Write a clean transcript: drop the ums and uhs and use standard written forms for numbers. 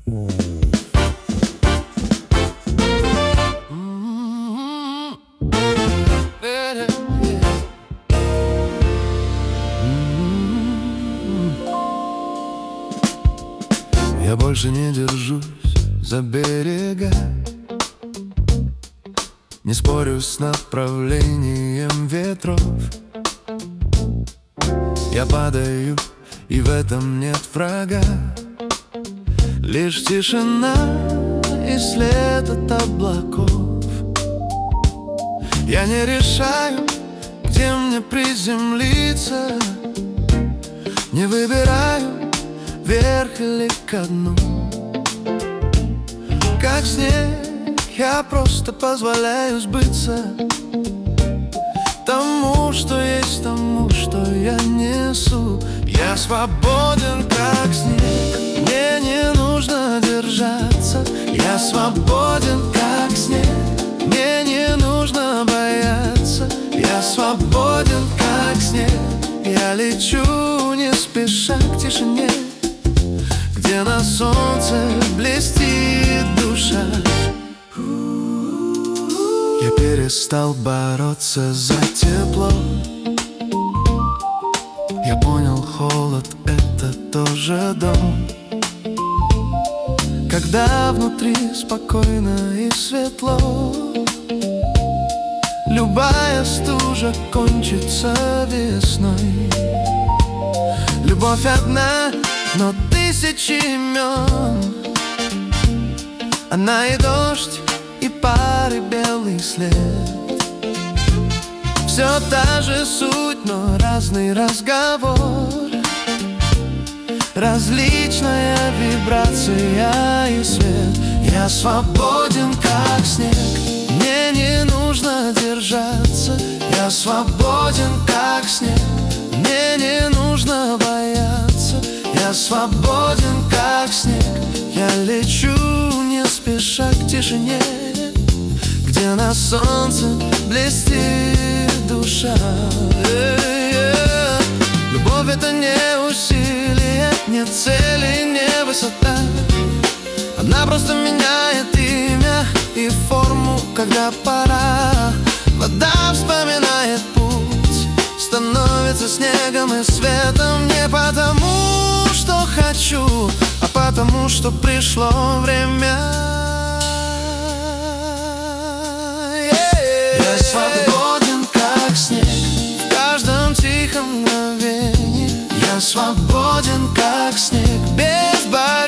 Я больше не держусь за берега, не спорю с направлением ветров. Я падаю, и в этом нет врага, лишь тишина и след от облаков. Я не решаю, где мне приземлиться, не выбираю, вверх или ко дну. Как снег, я просто позволяю сбыться тому, что есть, тому, что я несу. Я свободен, как снег, мне не нужно держаться. Я свободен, как снег, мне не нужно бояться. Я свободен, как снег, я лечу не спеша к тишине, где на солнце блестит душа. Я перестал бороться за тепло. Я понял, холод — это тоже дом. Когда внутри спокойно и светло, любая стужа кончится весной. Любовь одна, но тысячи имен. Она и дождь, и пар, и белый след. Все та же суть, но разный разговор. Различная вибрация и свет. Я свободен, как снег, мне не нужно держаться. Я свободен, как снег, мне не нужно бояться. Я свободен, как снег, я лечу не спеша к тишине, где на солнце блестит душа. Любовь — это не усилие, не цели, не высота. Она просто меняет имя и форму, когда пора. Вода вспоминает путь, становится снегом и светом. Не потому, что хочу, а потому, что пришло время. Я свободен, как снег, в каждом тихом мгновении. Я свободен, как снег, без борьбы.